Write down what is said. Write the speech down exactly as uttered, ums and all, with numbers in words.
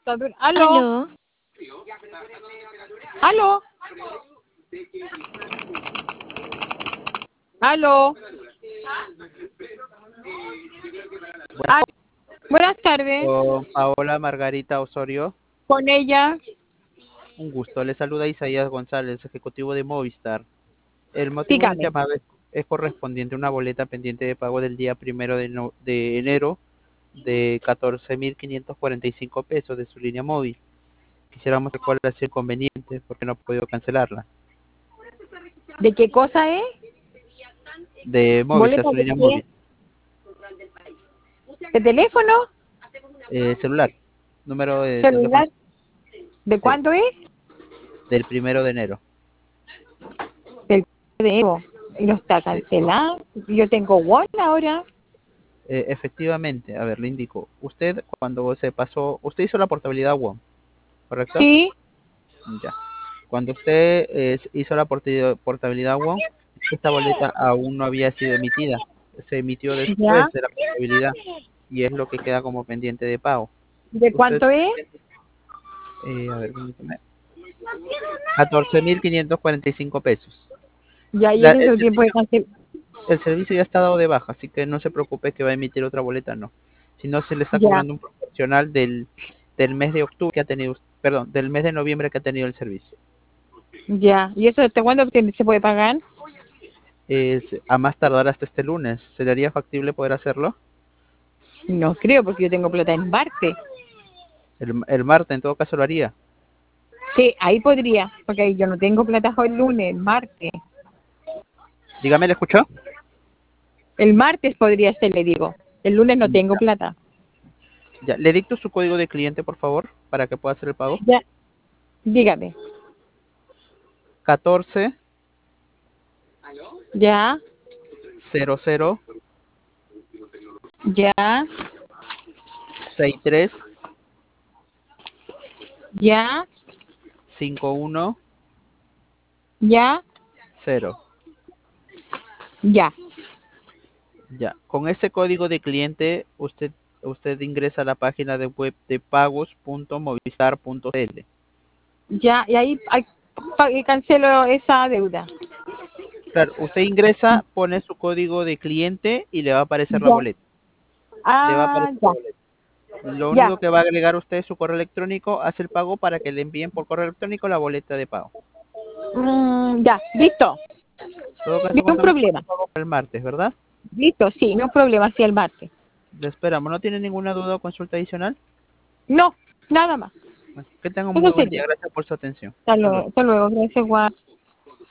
¿Aló? Aló, ¿Aló? ¿Aló? Buenas, Ah, buenas tardes. con Paola Margarita Osorio. Con ella, Un gusto. Le saluda Isaías González, ejecutivo de Movistar. El motivo del dígame. llamado es, es correspondiente a una boleta pendiente de pago del día primero de, no- de enero de catorce mil quinientos cuarenta y cinco pesos de su línea móvil. Quisiéramos saber cuál es el inconveniente porque no ha podido cancelarla. ¿De qué cosa es? De Movistar, ¿Boleta su de línea qué? móvil. ¿De teléfono? Eh, celular. Número de teléfono ¿Celular? ¿De sí, cuándo es? del primero de enero. Del de Evo. Y no está Sí. cancelado. Yo tengo One ahora. Eh, efectivamente, a ver, le indico. Usted cuando se pasó, usted hizo la portabilidad WOM, ¿correcto? Sí, Ya. Cuando usted eh, hizo la porti- portabilidad WOM, esta boleta aún no había sido emitida. Se emitió ya. después de la portabilidad y es lo que queda como pendiente de pago. ¿De Usted, cuánto es? eh, a ver, permítame, catorce mil quinientos cuarenta y cinco pesos. Ya, y La- en el ese tiempo de servicio, cancel. el servicio ya está dado de baja, así que no se preocupe que va a emitir otra boleta, no. Si no, se le está Ya, cobrando un proporcional del, del mes de octubre que ha tenido, perdón, del mes de noviembre que ha tenido el servicio. ya. ¿Y eso hasta cuándo te- se puede pagar? Es, a más tardar hasta este lunes. ¿Sería factible poder hacerlo? No creo, porque yo tengo plata en Marte. El, el martes, en todo caso, lo haría. Sí, ahí podría, porque ahí yo no tengo plata hoy lunes, martes. Dígame, ¿le escuchó? El martes podría ser, le digo. El lunes no tengo Ya, plata. ya. Le dicto su código de cliente, por favor, para que pueda hacer el pago. Ya, dígame. catorce Ya, cero cero ya, sesenta y tres ya, cincuenta y uno ya, cero. ya. Ya. Con ese código de cliente, usted usted ingresa a la página de web de pagos punto movistar punto cl. Ya, y ahí, ahí pa- y cancelo esa deuda. Claro, usted ingresa, pone su código de cliente y le va a aparecer la Ya. boleta. Le va a Ah, aparecer la ya, boleta. Lo ya. único que va a agregar usted es su correo electrónico, hace el pago para que le envíen por correo electrónico la boleta de pago. Mm, ya, listo. En todo Ni caso, un contamos con problema. su pago para el martes, ¿verdad? Listo, sí, no un problema, sí, el martes. Le esperamos. ¿No tiene ninguna duda o consulta adicional? No, nada más. Bueno, que tenga un muy Eso buen día. sería. Gracias por su atención. Hasta Hasta luego, luego. hasta luego, gracias, Juan.